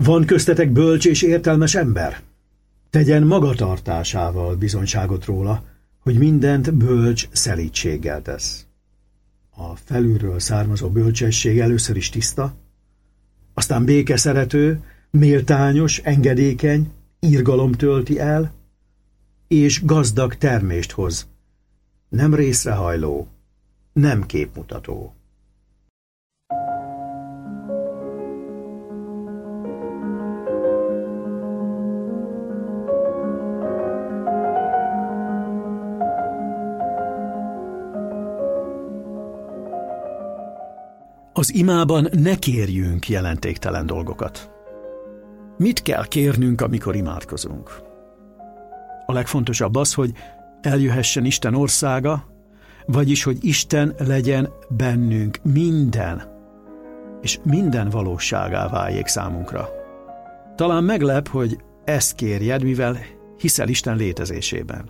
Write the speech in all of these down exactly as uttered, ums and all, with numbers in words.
Van köztetek bölcs és értelmes ember? Tegyen magatartásával bizonyságot róla, hogy mindent bölcs szelídséggel tesz. A felülről származó bölcsesség először is tiszta, aztán békeszerető, méltányos, engedékeny, irgalom tölti el, és gazdag termést hoz, nem részrehajló, nem képmutató. Az imában ne kérjünk jelentéktelen dolgokat. Mit kell kérnünk, amikor imádkozunk? A legfontosabb az, hogy eljöhessen Isten országa, vagyis, hogy Isten legyen bennünk minden, és minden valóságá váljék számunkra. Talán meglep, hogy ezt kérjed, mivel hiszel Isten létezésében.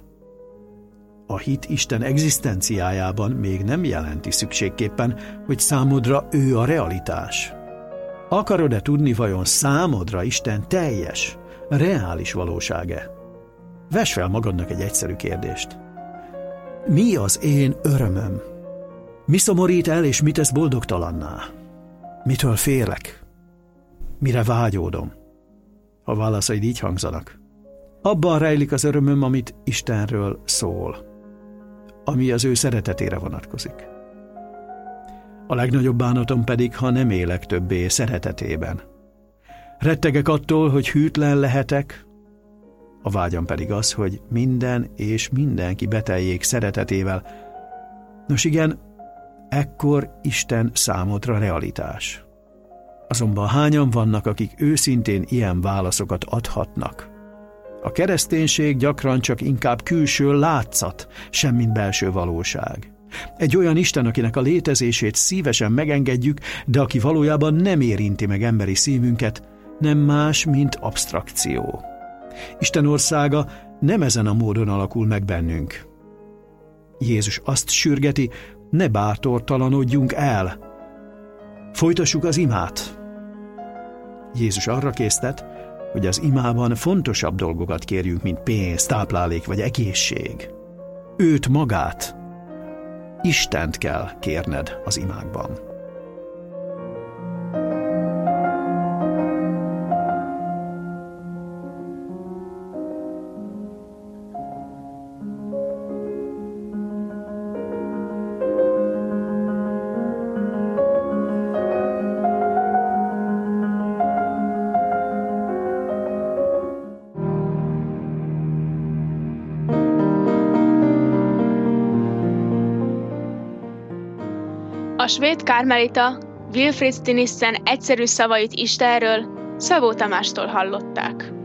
A hit Isten egzisztenciájában még nem jelenti szükségképpen, hogy számodra ő a realitás. Akarod-e tudni, vajon számodra Isten teljes, reális valóság-e? Vess fel magadnak egy egyszerű kérdést. Mi az én örömöm? Mi szomorít el, és mit tesz boldogtalanná? Mitől félek? Mire vágyódom? A válaszaid így hangzanak. Abban rejlik az örömöm, amit Istenről szól, ami az ő szeretetére vonatkozik. A legnagyobb bánatom pedig, ha nem élek többé szeretetében. Rettegek attól, hogy hűtlen lehetek, a vágyam pedig az, hogy minden és mindenki beteljék szeretetével. Nos igen, ekkor Isten számodra realitás. Azonban hányan vannak, akik őszintén ilyen válaszokat adhatnak? A kereszténység gyakran csak inkább külső látszat, semmint belső valóság. Egy olyan Isten, akinek a létezését szívesen megengedjük, de aki valójában nem érinti meg emberi szívünket, nem más, mint absztrakció. Isten országa nem ezen a módon alakul meg bennünk. Jézus azt sürgeti, ne bátortalanodjunk el. Folytassuk az imát. Jézus arra késztet, hogy az imában fontosabb dolgokat kérjünk, mint pénz, táplálék vagy egészség. Őt magát, Istent kell kérned az imákban. A svéd kármelita Wilfrid Stinissen egyszerű szavait Istenről Szabó Tamástól hallották.